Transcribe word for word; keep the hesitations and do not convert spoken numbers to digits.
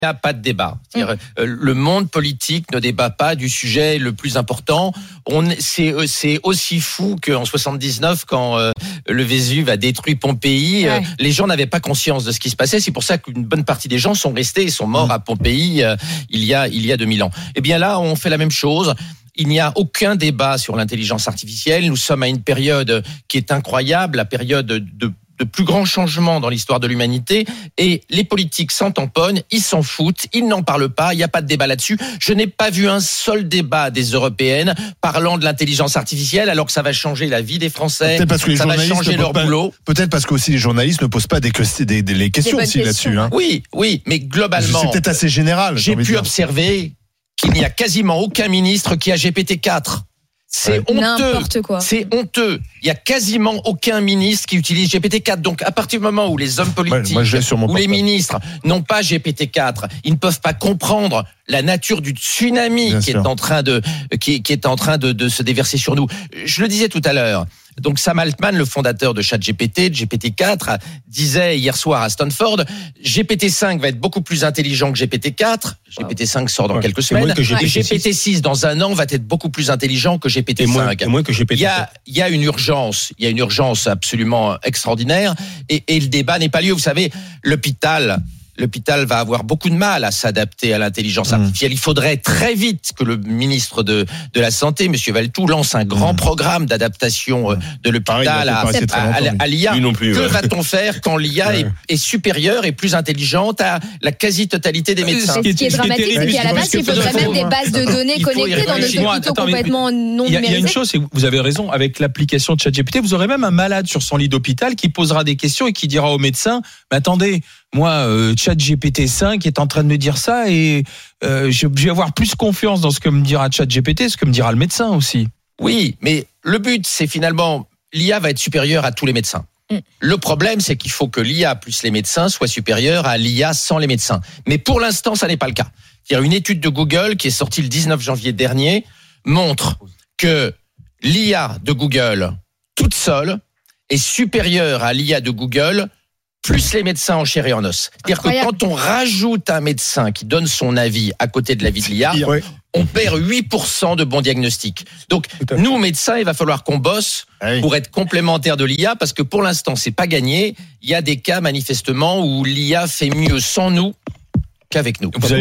Il n'y a pas de débat. C'est-à-dire, mmh. Le monde politique ne débat pas du sujet le plus important. On, c'est, c'est aussi fou qu'en soixante-dix-neuf, quand euh, le Vésuve a détruit Pompéi, ouais. euh, les gens n'avaient pas conscience de ce qui se passait. C'est pour ça qu'une bonne partie des gens sont restés et sont morts mmh. à Pompéi euh, il y a il y a deux mille ans. Eh bien là, on fait la même chose. Il n'y a aucun débat sur l'intelligence artificielle. Nous sommes à une période qui est incroyable, la période de de plus grands changements dans l'histoire de l'humanité, et les politiques s'en tamponnent, ils s'en foutent, ils n'en parlent pas, il n'y a pas de débat là-dessus. Je n'ai pas vu un seul débat des Européennes parlant de l'intelligence artificielle, alors que ça va changer la vie des Français, peut-être parce que les ça va changer leur pas, boulot. Peut-être parce que aussi les journalistes ne posent pas des, des, des, des questions aussi questions. là-dessus. Hein. Oui, oui, mais globalement, c'est peut-être assez général. J'ai pu observer qu'il n'y a quasiment aucun ministre qui a G P T quatre. C'est ouais. honteux. Quoi. C'est honteux. Il y a quasiment aucun ministre qui utilise G P T quatre. Donc, à partir du moment où les hommes politiques ouais, moi, ou les ministres n'ont pas G P T quatre, ils ne peuvent pas comprendre la nature du tsunami Bien qui sûr. est en train de qui, qui est en train de, de se déverser sur nous. Je le disais tout à l'heure. Donc Sam Altman, le fondateur de ChatGPT, de G P T quatre, disait hier soir à Stanford, G P T cinq va être beaucoup plus intelligent que G P T quatre. G P T cinq sort dans ouais, quelques semaines. Et G P T six dans un an va être beaucoup plus intelligent que G P T cinq. Et moins, et moins que G P T cinq. Il y a, il y a une urgence, il y a une urgence absolument extraordinaire. Et, et le débat n'est pas lieu. Vous savez, l'hôpital. L'hôpital va avoir beaucoup de mal à s'adapter à l'intelligence artificielle. Il faudrait très vite que le ministre de, de la Santé, M. Valtou, lance un grand mmh. programme d'adaptation de l'hôpital Pareil, à, à, à, à l'I A. Plus, que ouais. va-t-on faire quand l'I A ouais. est, est supérieure et plus intelligente à la quasi-totalité des médecins? Ce qui est, ce qui est dramatique, c'est qu'à la base, il faudrait même des bases de données connectées dans nos hôpitaux complètement non numérisés. Il y a une chose, c'est que vous avez raison, avec l'application de ChatGPT, vous aurez même un malade sur son lit d'hôpital qui posera des questions et qui dira au médecin, mais attendez, moi, euh, ChatGPT cinq est en train de me dire ça et euh, je vais avoir plus confiance dans ce que me dira ChatGPT, ce que me dira le médecin aussi. Oui, mais le but, c'est finalement, l'I A va être supérieure à tous les médecins. Mm. Le problème, c'est qu'il faut que l'I A plus les médecins soit supérieure à l'I A sans les médecins. Mais pour l'instant, ça n'est pas le cas. C'est-à-dire une étude de Google qui est sortie le dix-neuf janvier dernier montre que l'I A de Google, toute seule, est supérieure à l'I A de Google plus les médecins en chair et en os. C'est-à-dire Incroyable. que quand on rajoute un médecin qui donne son avis à côté de l'avis de l'I A, ouais. on perd huit pour cent de bons diagnostics. Donc, nous, médecins, il va falloir qu'on bosse ah oui. pour être complémentaires de l'I A, parce que pour l'instant, c'est pas gagné. Il y a des cas, manifestement, où l'I A fait mieux sans nous qu'avec nous.